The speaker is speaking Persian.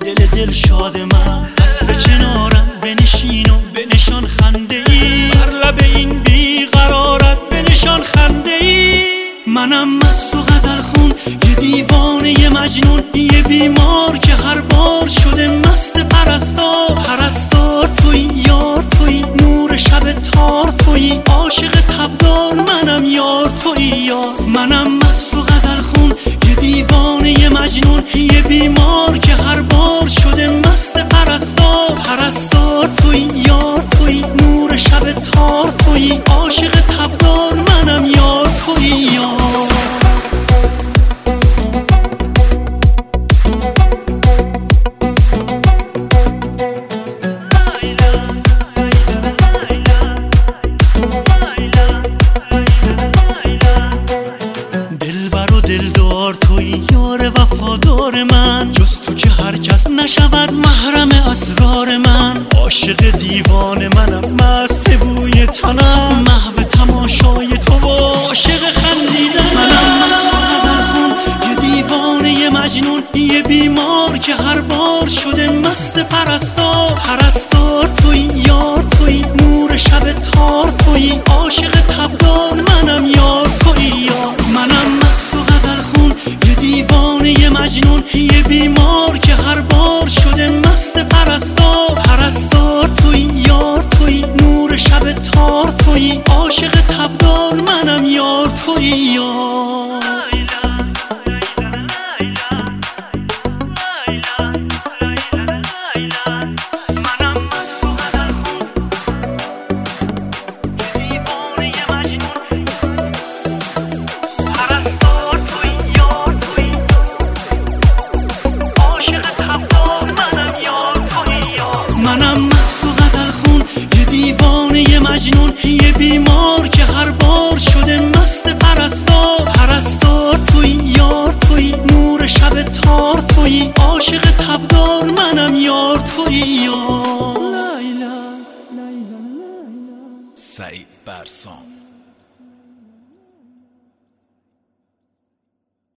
دل شاد من، پس به کنارم بنشین و بنشان خنده ای، بر لب این بیقرارت بنشان خنده ای. منم مست و غزل خون، یه دیوانه یه مجنون، یه بیمار که هر بار شده مست پرستار. پرستار توی، یار توی، نور شب تار توی، عاشق تبدار منم، یار توی یار. منم مست و غزل خون، یه دیوانه یه مجنون، یه بیمار که هر بار شده مست پرستار. پرستار توی، یار توی، نور شب تار توی، عاشق تبدار منم، یار توی یار. دلدار توی، یار وفادار من، جز تو که هر کس نشود محرم اسرار من. عاشق دیوانه منم، مست بوی تنم، محو تماشای تو و عاشق خندیدن. منم مست و غزل خون، یه دیوانه یه مجنون، یه بیمار که هر بار شده مست پرستار. پرستار توی، یار توی، نور شب تار توی، عاشق تبدار منم، یار توی یار. منم مست و غزل خون، یه دیوانه یه مجنون، یه بیمار که هر بار شده مست پرستار. پرستار توی، یار توی، نور شب تار توی، عاشق تبدار منم، یار توی یار. منم مست و غزل خون، یه دیوانه یه مجنون، یه بیمار که هر بار شده مست پرستار. پرستار توی، یار توی، نور شب تار توی، عاشق تبدار منم، یار توی یار. سعید برسام.